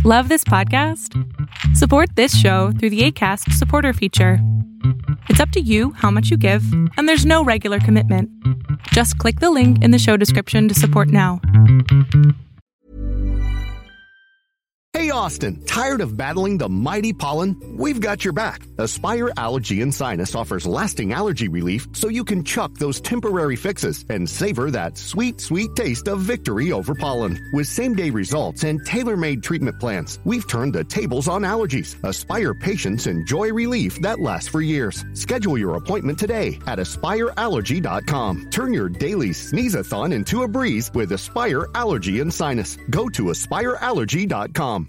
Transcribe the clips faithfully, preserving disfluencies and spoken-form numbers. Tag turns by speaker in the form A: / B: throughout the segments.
A: Love this podcast? Support this show through the Acast supporter feature. It's up to you how much you give, and there's no regular commitment. Just click the link in the show description to support now.
B: Hey, Austin, tired of battling the mighty pollen? We've got your back. Aspire Allergy and Sinus offers lasting allergy relief so you can chuck those temporary fixes and savor that sweet, sweet taste of victory over pollen. With same-day results and tailor-made treatment plans, we've turned the tables on allergies. Aspire patients enjoy relief that lasts for years. Schedule your appointment today at aspire allergy dot com. Turn your daily sneeze-a-thon into a breeze with Aspire Allergy and Sinus. Go to aspire allergy dot com.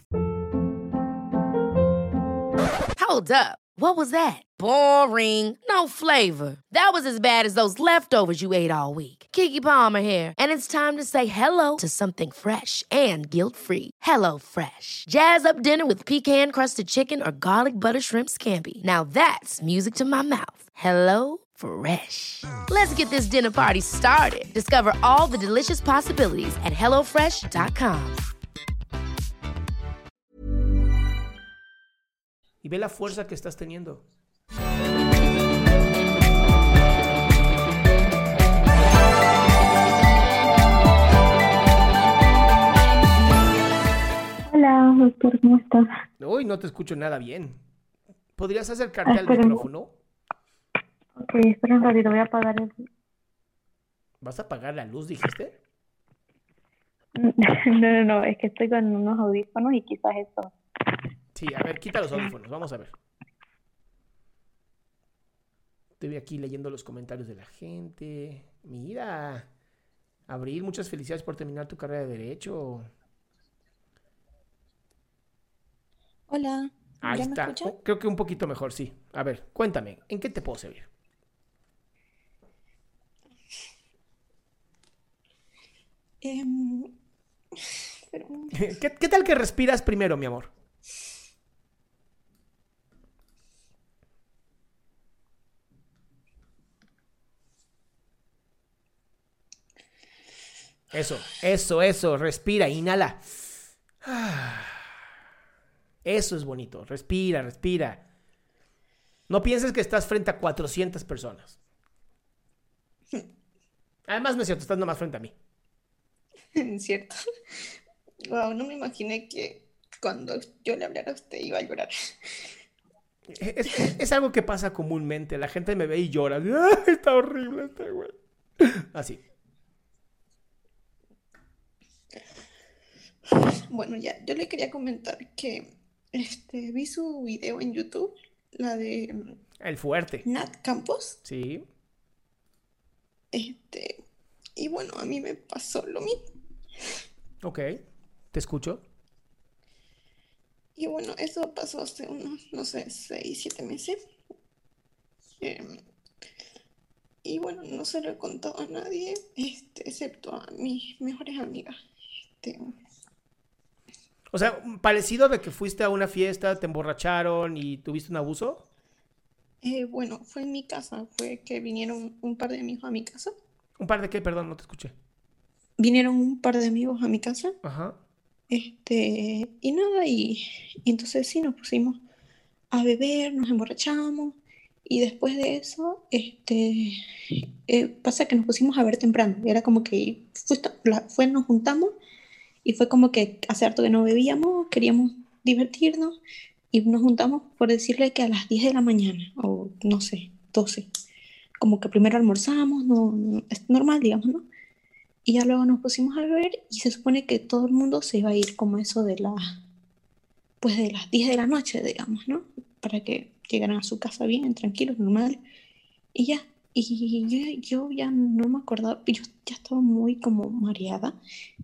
C: Hold up. What was that? Boring. No flavor. That was as bad as those leftovers you ate all week. Keke Palmer here, and it's time to say hello to something fresh and guilt-free. Hello Fresh. Jazz up dinner with pecan-crusted chicken or garlic butter shrimp scampi. Now that's music to my mouth. Hello Fresh. Let's get this dinner party started. Discover all the delicious possibilities at hello fresh dot com.
D: Y ve la fuerza que estás teniendo.
E: Hola, doctor, ¿cómo estás?
D: Uy, no te escucho nada bien. ¿Podrías acercarte
E: Ah,
D: al
E: espérame.
D: micrófono?
E: Ok, espera un ratito, voy a apagar el...
D: ¿Vas a apagar la luz, dijiste?
E: No, no, no, es que estoy con unos audífonos y quizás eso...
D: Sí, a ver, quita los audífonos, vamos a ver. Estoy aquí leyendo los comentarios de la gente. Mira, Abril, muchas felicidades por terminar tu carrera de Derecho.
F: Hola,
D: Ahí
F: ¿ya me
D: está,
F: escuchan?
D: Oh, creo que un poquito mejor, sí. A ver, cuéntame, ¿en qué te puedo servir?
F: Em, pero,
D: ¿Qué, qué tal que respiras primero, mi amor? Eso, eso, eso, respira, inhala. Eso es bonito, respira, respira. No pienses que estás frente a cuatrocientas personas. Además, no es cierto, estás nomás frente a mí.
F: cierto. Wow, no me imaginé que cuando yo le hablara a usted iba a llorar.
D: Es, es- es algo que pasa comúnmente. La gente me ve y llora. ¡Ay, está horrible este güey! Así.
F: Bueno, ya, yo le quería comentar que este, vi su video en YouTube, la de mm,
D: El fuerte.
F: Nat Campos,
D: Sí.
F: este, y bueno, a mí me pasó lo mismo.
D: Ok. Te escucho.
F: Y bueno, eso pasó hace unos, no sé, seis, siete meses. Em, y bueno, no se lo he contado a nadie, este, excepto a mis mejores amigas. Este,
D: O sea, parecido de que fuiste a una fiesta, te emborracharon y tuviste un abuso.
F: eh, bueno, fue en mi casa, fue que vinieron un par de amigos a mi casa.
D: ¿Un par de qué? Perdón, no te escuché.
F: Vinieron un par de amigos a mi casa,
D: Ajá.
F: este, y nada, y, y entonces sí, nos pusimos a beber, nos emborrachamos, y después de eso, este, eh, pasa que nos pusimos a ver temprano, era como que justo, la- fue, nos juntamos, y fue como que hace harto que no bebíamos, queríamos divertirnos, y nos juntamos por decirle que a las diez de la mañana, o no sé, doce, como que primero almorzamos, no, no- es normal, digamos, ¿no? Y ya luego nos pusimos a beber y se supone que todo el mundo se iba a ir como eso de las, pues de las diez de la noche, digamos, ¿no? Para que llegaran a su casa bien, tranquilos, normal. Y ya, y yo, yo ya no me acordaba, yo ya estaba muy como mareada.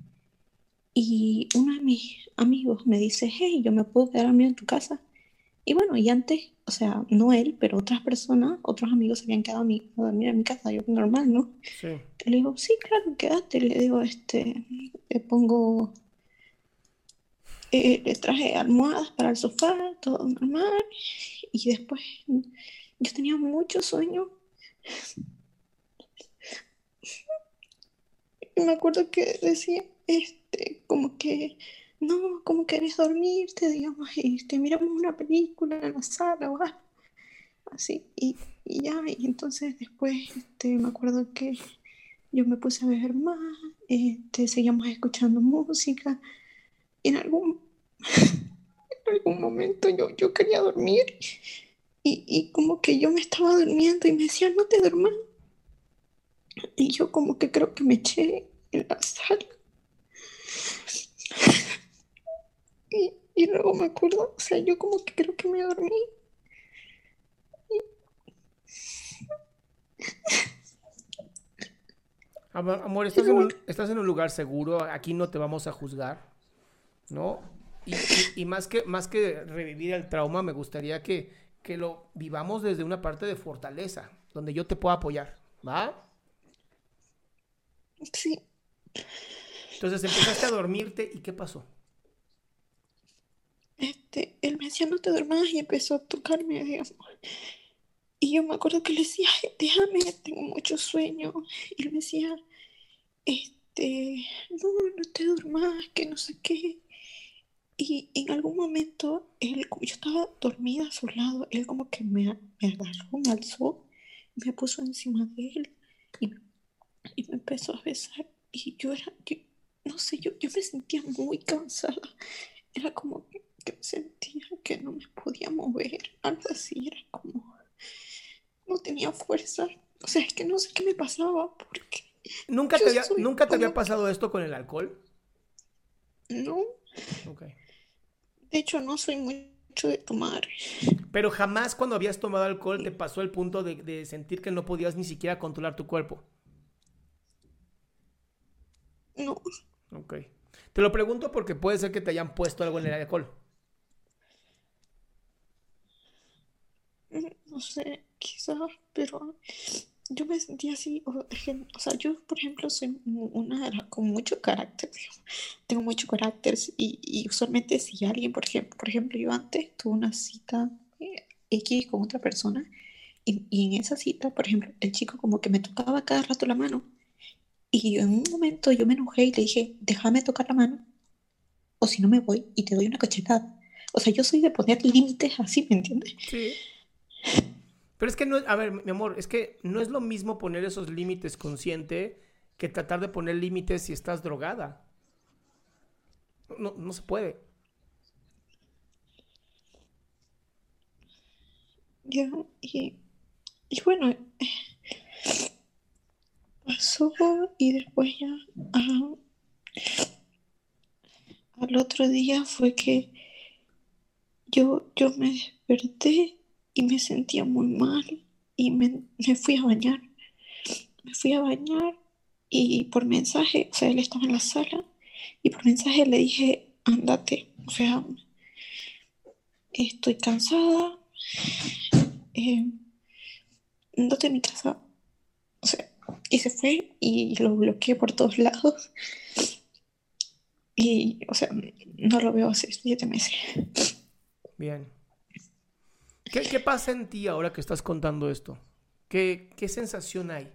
F: Y uno de mis amigos me dice, hey, yo me puedo quedar a mí en tu casa. Y bueno, y antes, o sea, no él, pero otras personas, otros amigos se habían quedado a, mí, a dormir en mi casa, yo normal, ¿no?
D: Sí.
F: Le digo, sí, claro, quédate. Le digo, este, le pongo, eh, le traje almohadas para el sofá, todo normal. Y después, yo tenía mucho sueño. Y me acuerdo que decía, este, como que no, ¿cómo querés dormirte? Digamos, y te miramos una película en la sala o algo así. Y, y ya, y entonces después este, me acuerdo que yo me puse a beber más, este, seguíamos escuchando música. Y en algún, en algún momento yo, yo quería dormir y, y como que yo me estaba durmiendo y me decía, no te duermas. Y yo como que creo que me eché en la sala. Y, y luego me acuerdo, o sea, yo como que creo que me dormí.
D: Amor, amor,
F: Y
D: estás en
F: luego,
D: un, estás en un lugar seguro, aquí no te vamos a juzgar, ¿no? Y, y- y más que, más que revivir el trauma, me gustaría que, que lo vivamos desde una parte de fortaleza, donde yo te pueda apoyar, ¿va?
F: sí,
D: Entonces empezaste a dormirte y ¿qué pasó?
F: este, él me decía, no te duermas y empezó a tocarme, digamos. Y yo me acuerdo que le decía, "Ay, déjame, tengo mucho sueño". Y él me decía, este, no, no te duermas, que no sé qué. Y en algún momento, él, como yo estaba dormida a su lado, él como que me, me agarró, me alzó, me puso encima de él y, y me empezó a besar. Y yo era, yo, no sé, yo, yo me sentía muy cansada. Era como que, que sentía que no me podía mover, algo así, era como, no tenía fuerza. O sea, es que no sé qué me pasaba, porque
D: ¿Nunca
F: yo
D: te había,
F: soy
D: nunca te había
F: como que,
D: pasado esto con el alcohol?
F: no,
D: Ok.
F: de hecho no soy mucho de tomar,
D: Pero jamás cuando habías tomado alcohol te pasó el punto de, de sentir que no podías ni siquiera controlar tu cuerpo.
F: no,
D: Ok. Te lo pregunto porque puede ser que te hayan puesto algo en el alcohol.
F: no sé, quizás, pero yo me sentía así, o, o sea, yo por ejemplo soy una con mucho carácter, digamos. Tengo mucho carácter y, y usualmente si alguien, por ejemplo, por ejemplo, yo antes tuve una cita eh, X con otra persona y, y en esa cita, por ejemplo, el chico como que me tocaba cada rato la mano y en un momento yo me enojé y le dije, déjame tocar la mano o si no me voy y te doy una cachetada. O sea, yo soy de poner límites así, ¿me entiendes?
D: Sí. Pero es que no, a ver, mi amor, es que no es lo mismo poner esos límites consciente que tratar de poner límites si estás drogada. No, no se puede.
F: Ya, y, y bueno, pasó y después ya ah, al otro día fue que yo, yo me desperté y me sentía muy mal y me, me fui a bañar. Me fui a bañar y por mensaje, o sea, él estaba en la sala y por mensaje le dije, ándate, o sea, estoy cansada, eh, ándate a mi casa. O sea, y se fue y lo bloqueé por todos lados y, o sea, no lo veo hace siete meses.
D: Bien. ¿Qué, qué pasa en ti ahora que estás contando esto? ¿Qué, qué sensación hay?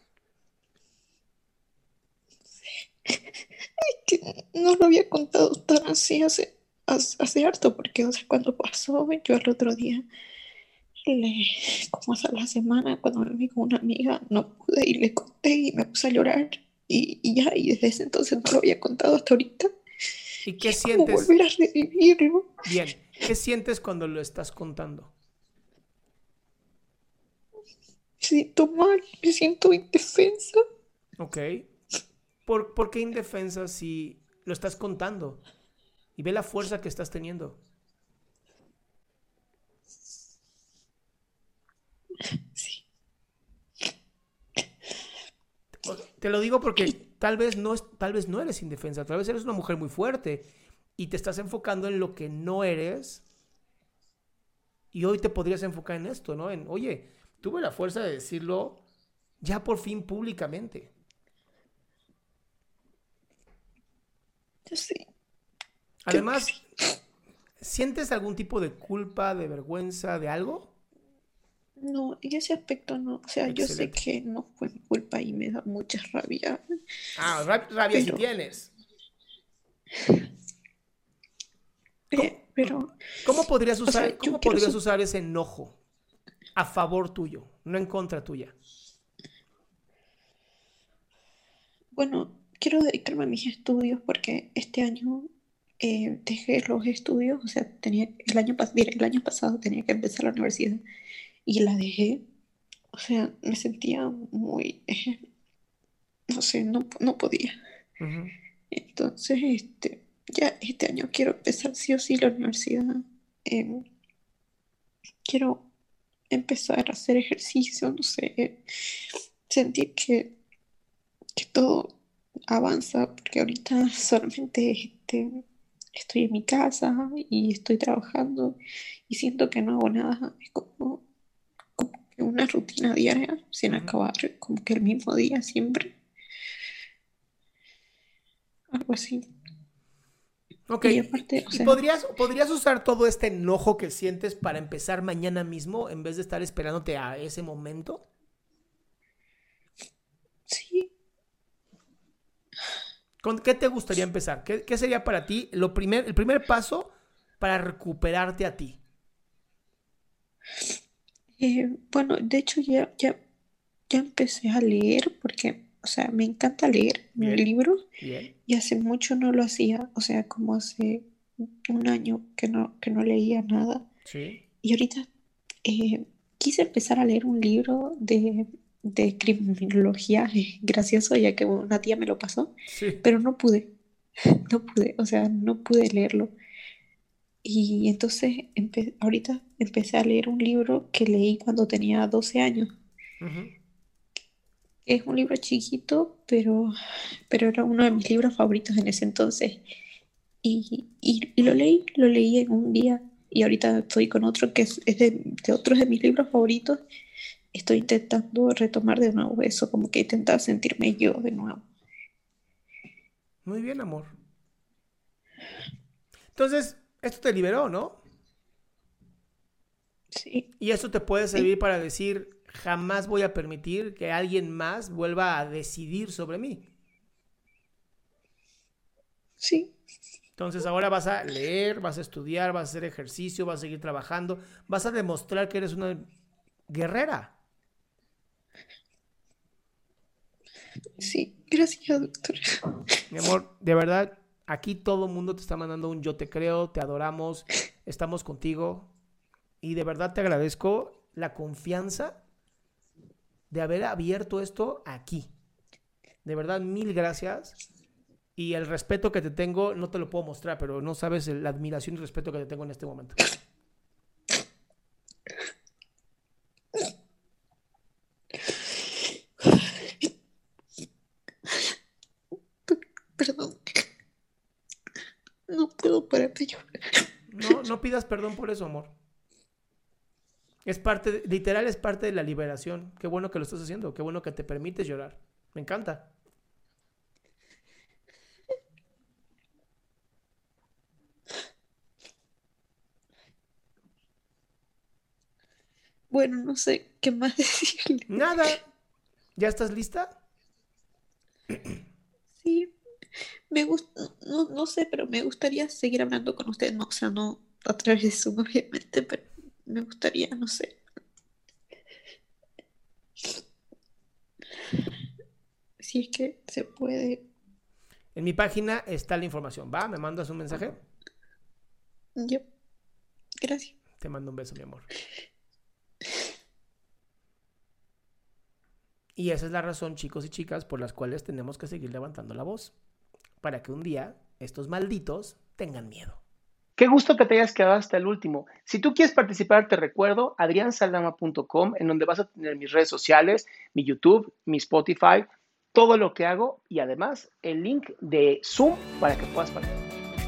F: Que no lo había contado tan así hace, hace, hace harto, porque, o sea, cuando pasó, yo al otro día, le, como hasta la semana, cuando me vi con una amiga, no pude y le conté y me puse a llorar. Y, y ya, y desde ese entonces no lo había contado hasta ahorita.
D: ¿Y
F: Y
D: qué
F: es como
D: sientes?
F: volver a revivirlo.
D: Bien, ¿qué sientes cuando lo estás contando?
F: Me siento mal, me siento indefensa.
D: Ok. ¿Por, por qué indefensa si lo estás contando? Y ve la fuerza que estás teniendo.
F: Sí,
D: Te lo digo porque tal vez no, es, tal vez no eres indefensa, tal vez eres una mujer muy fuerte y te estás enfocando en lo que no eres y hoy te podrías enfocar en esto, ¿no? En, oye, tuve la fuerza de decirlo ya por fin públicamente.
F: yo sí, creo que
D: Además,
F: sí.
D: ¿sientes algún tipo de culpa, de vergüenza, de algo?
F: No, en ese aspecto no. O sea, yo sé
D: Excelente.
F: que no fue mi culpa y me da mucha rabia,
D: Ah, rabia sí
F: pero
D: tienes.
F: Eh, pero,
D: ¿Cómo podrías
F: o
D: usar,
F: sea, yo
D: cómo
F: quiero
D: podrías
F: su-
D: usar ese enojo a favor tuyo, no en contra tuya?
F: Bueno, quiero dedicarme a mis estudios porque este año eh, dejé los estudios, o sea, tenía el año pas- mira, el año pasado tenía que empezar la universidad y la dejé. O sea, me sentía muy, eh, no sé, no, no podía.
D: Ujú.
F: Entonces, este, ya este año quiero empezar sí o sí la universidad. Em, quiero empezar a hacer ejercicio, no sé, eh, sentir que, que todo avanza, porque ahorita solamente este, estoy en mi casa y estoy trabajando y siento que no hago nada. Es como, como que una rutina diaria sin
D: Ujú.
F: acabar, como que el mismo día siempre, algo así.
D: Ok,
F: Y
D: y,
F: aparte, o
D: y
F: sea,
D: podrías, podrías usar todo este enojo que sientes para empezar mañana mismo en vez de estar esperándote a ese momento.
F: sí,
D: ¿Con qué te gustaría empezar? ¿Qué, qué sería para ti lo primer, el primer paso para recuperarte a ti?
F: eh, bueno, de hecho ya, ya, ya empecé a leer porque, o sea, me encanta leer
D: Bien,
F: libros
D: bien.
F: y hace mucho no lo hacía, o sea, como hace un año que no, que no leía nada.
D: Sí,
F: Y ahorita eh, quise empezar a leer un libro de, de criminología, eh, gracioso, ya que una tía me lo pasó,
D: sí.
F: pero no pude, no pude, o sea, no pude leerlo. Y entonces empe- ahorita empecé a leer un libro que leí cuando tenía doce años.
D: Ujú.
F: Es un libro chiquito, pero, pero era uno de mis libros favoritos en ese entonces. Y, y, y lo leí, lo leí en un día. Y ahorita estoy con otro que es, es de, de otros de mis libros favoritos. Estoy intentando retomar de nuevo eso, como que intentar sentirme yo de nuevo.
D: Muy bien, amor. Entonces, esto te liberó, ¿no?
F: Sí,
D: Y eso te puede
F: sí,
D: servir para decir, jamás voy a permitir que alguien más vuelva a decidir sobre mí.
F: sí,
D: Entonces ahora vas a leer, vas a estudiar, vas a hacer ejercicio, vas a seguir trabajando, vas a demostrar que eres una guerrera.
F: sí. Gracias, doctor.
D: Mi amor, de verdad, aquí todo el mundo te está mandando un yo te creo, te adoramos, estamos contigo y de verdad te agradezco la confianza de haber abierto esto aquí. De verdad, mil gracias. Y el respeto que te tengo, no te lo puedo mostrar, pero no sabes la admiración y respeto que te tengo en este momento.
F: Perdón, no puedo parar de llorar.
D: No, no pidas perdón por eso, amor. Es parte, de, literal es parte de la liberación. Qué bueno que lo estás haciendo, qué bueno que te permites llorar. Me encanta.
F: Bueno, no sé qué más decirle.
D: Nada, ¿ya estás lista?
F: Sí, me gusta, no, no sé, pero me gustaría seguir hablando con usted, no, o sea, no a través de Zoom, obviamente, pero me gustaría, no sé, si es que se puede.
D: En mi página está la información. ¿Va? ¿Me mandas un mensaje?
F: Yo, gracias.
D: Te mando un beso, mi amor. Y esa es la razón, chicos y chicas, por las cuales tenemos que seguir levantando la voz. Para que un día estos malditos tengan miedo.
G: Qué gusto que te hayas quedado hasta el último. Si tú quieres participar, te recuerdo adrian saldama punto com, en donde vas a tener mis redes sociales, mi YouTube, mi Spotify, todo lo que hago y además el link de Zoom para que puedas participar.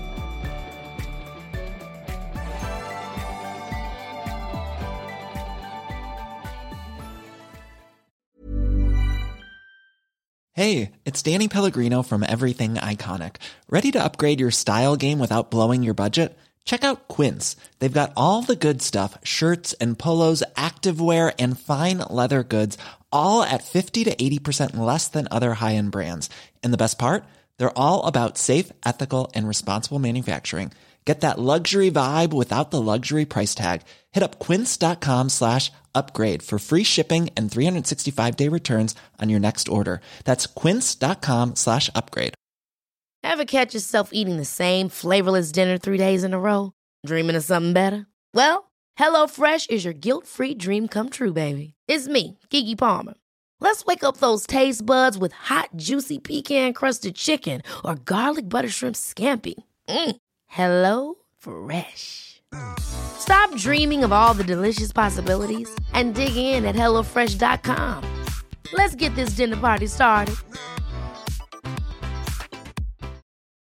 H: Hey, it's Danny Pellegrino from Everything Iconic. Ready to upgrade your style game without blowing your budget? Check out Quince. They've got all the good stuff, shirts and polos, activewear, and fine leather goods, all at fifty to eighty percent less than other high-end brands. And the best part? They're all about safe, ethical, and responsible manufacturing. Get that luxury vibe without the luxury price tag. Hit up quince.com slash upgrade for free shipping and three sixty-five day returns on your next order. That's quince.com slash upgrade.
C: Ever catch yourself eating the same flavorless dinner three days in a row? Dreaming of something better? Well, HelloFresh is your guilt-free dream come true, baby. It's me, Keke Palmer. Let's wake up those taste buds with hot, juicy pecan-crusted chicken or garlic butter shrimp scampi. Mm. Hello Fresh. Stop dreaming of all the delicious possibilities and dig in at hello fresh dot com. Let's get this dinner party started.